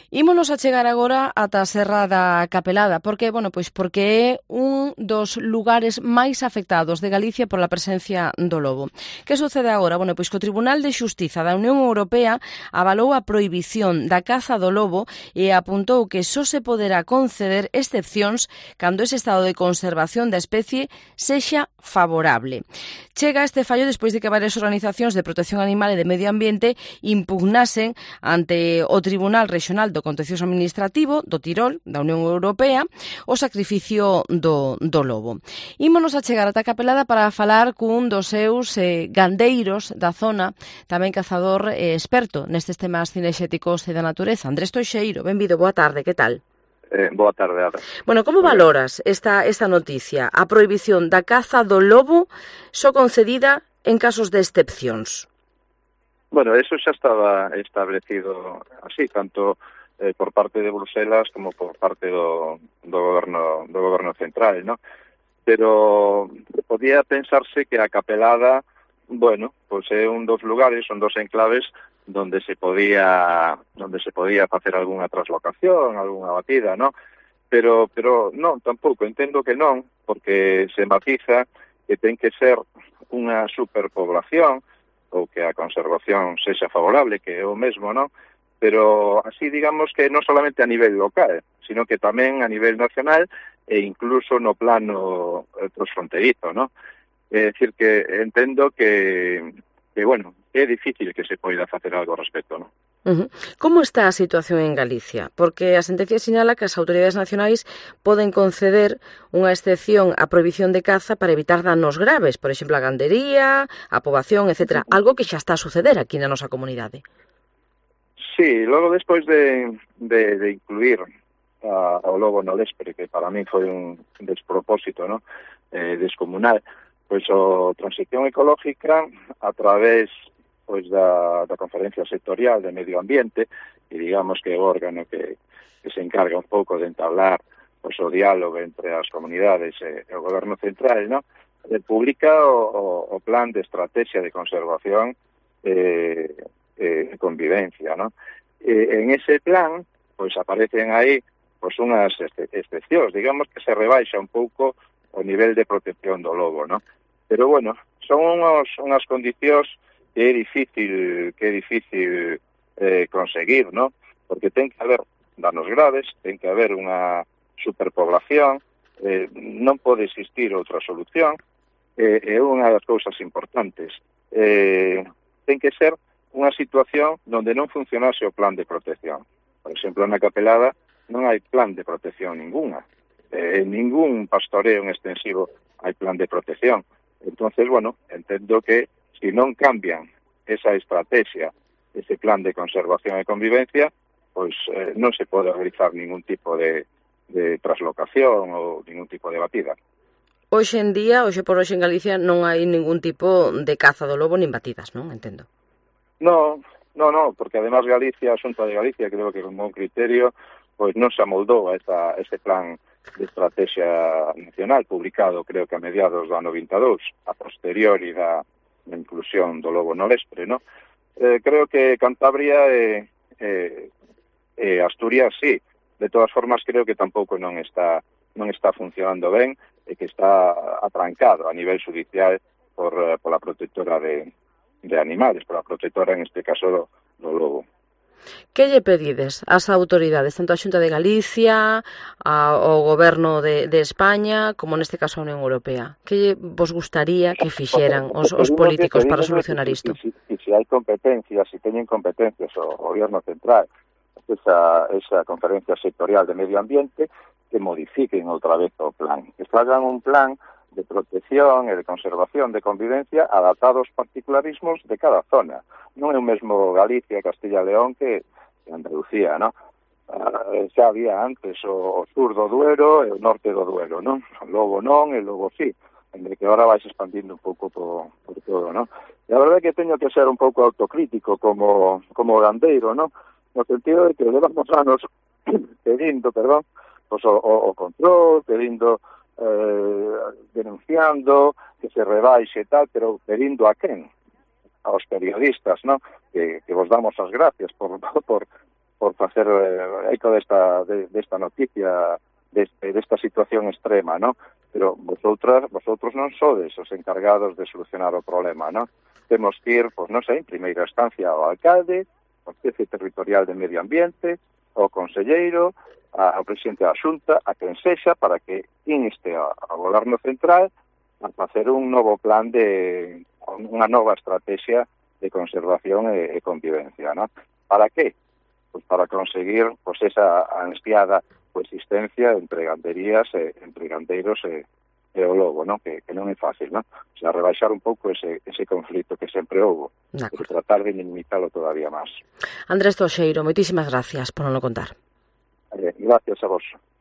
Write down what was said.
Ímonos a chegar agora ata a Serra da Capelada, porque é un dos lugares máis afectados de Galicia pola presencia do lobo. Que sucede agora? Que o Tribunal de Xustiza da Unión Europea avalou a prohibición da caza do lobo e apuntou que só se poderá conceder excepcións cando ese estado de conservación da especie sexa favorable. Chega este fallo despois de que varias organizacións de protección animal e de medio ambiente impugnasen ante o Tribunal Regional do Contencioso Administrativo do Tirol, da Unión Europea, o sacrificio do lobo. Ímonos a chegar ata Capelada para falar cun dos seus gandeiros da zona, tamén cazador experto nestes temas cinexéticos e da natureza. Andrés Toixeiro, benvido, boa tarde, que tal? Boa tarde, Ada. Como valoras esta noticia? A prohibición da caza do lobo só concedida en casos de excepcións. Eso xa estaba establecido así, tanto por parte de Bruselas como por parte do goberno central, ¿no? Pero podía pensarse que a Capelada, é un dos lugares, son dos enclaves donde se podía facer algunha traslocación, algunha batida, ¿no? Pero non, tampouco, entendo que non, porque se matiza que ten que ser unha superpoblación ou que a conservación sexa favorable, que é o mesmo, non? Pero así digamos que non solamente a nivel local, sino que tamén a nivel nacional e incluso no plano transfronterizo, non? É dicir que entendo que é difícil que se poida facer algo ao respecto, non? Como está a situación en Galicia? Porque a sentencia sinala que as autoridades nacionais poden conceder unha excepción á prohibición de caza para evitar danos graves, por exemplo, a gandería, a poboación, etc. Algo que xa está a suceder aquí na nosa comunidade. Sí, logo despois de incluir ao lobo no Lespre, que para mí foi un despropósito, ¿no? Descomunal, o Transición Ecológica, a través da Conferencia Sectorial de Medio Ambiente, e digamos que é o órgano que se encarga un pouco de entablar o diálogo entre as comunidades e o goberno central, ¿no? Publica o plan de estrategia de conservación convivencia, ¿no? En ese plan, aparecen aí unhas excepcións, digamos que se rebaixa un pouco o nivel de protección do lobo, ¿no? Pero son unhas condicións que é difícil conseguir, ¿no? Porque ten que haber danos graves, ten que haber unha superpoblación, non pode existir outra solución, é unha das cousas importantes. Ten que ser unha situación onde non funcionase o plan de protección. Por exemplo, na Capelada non hai plan de protección ninguna. En ningún pastoreo en extensivo hai plan de protección. Entonces, entendo que se non cambian esa estrategia, ese plan de conservación e convivencia, non se pode realizar ningún tipo de traslocación ou ningún tipo de batida. Hoxe por hoxe en Galicia non hai ningún tipo de caza do lobo nin batidas, non? Entendo. No, porque además Galicia, a Xunta de Galicia, creo que con bon criterio, non se amoldou a ese plan de estrategia nacional publicado, creo que a mediados do ano 22, a posteriori da inclusión do lobo no Lespre, ¿no? Creo que Cantabria e Asturias, sí. De todas formas, creo que tampouco non está funcionando ben e que está atrancado a nivel judicial pola protectora de animales, pola protectora, en este caso, do lobo. Que lle pedides ás autoridades, tanto a Xunta de Galicia, ao Goberno de España, como neste caso a Unión Europea? Que vos gustaría que fixeran os políticos para solucionar isto? Se hai competencias, se teñen competencias o Goberno central, esa Conferencia Sectorial de Medio Ambiente, que modifiquen outra vez o plan. Que fagan un plan de protección e de conservación de convivencia adaptado aos particularismos de cada zona. Non é o mesmo Galicia, Castilla e León que Andalucía, non? Xa había antes o sur do Duero e o norte do Duero, non? Logo non e logo sí, entre que agora vais expandindo un pouco por todo, non? E a verdade é que teño que ser un pouco autocrítico como gandeiro, non? No sentido de que levamos anos pedindo, o control, pedindo denunciando que se rebaixe e tal, pero pedindo a quen? Aos periodistas, ¿no? Que vos damos as gracias por facer eco desta noticia, desta situación extrema, ¿no? Pero vosotros non sodes os encargados de solucionar o problema, ¿no? Temos que ir, pois non sei, en primeira instancia ao alcalde, ao Xefe Territorial de Medio Ambiente, ao conselleiro, ao presidente da Xunta, a quen sexa, para que inste ao Goberno Central a facer un novo plan unha nova estrategia de conservación e convivencia, ¿no? Para que? Pues para conseguir esa ansiada coexistencia entre ganderías entre gandeiros e o lobo, ¿no? Que non é fácil, ¿no? O sea, rebaixar un pouco ese conflito que sempre houve e tratar de minimizarlo todavía máis. Andrés Toxeiro, moitísimas gracias por non contar. Gracias a vos.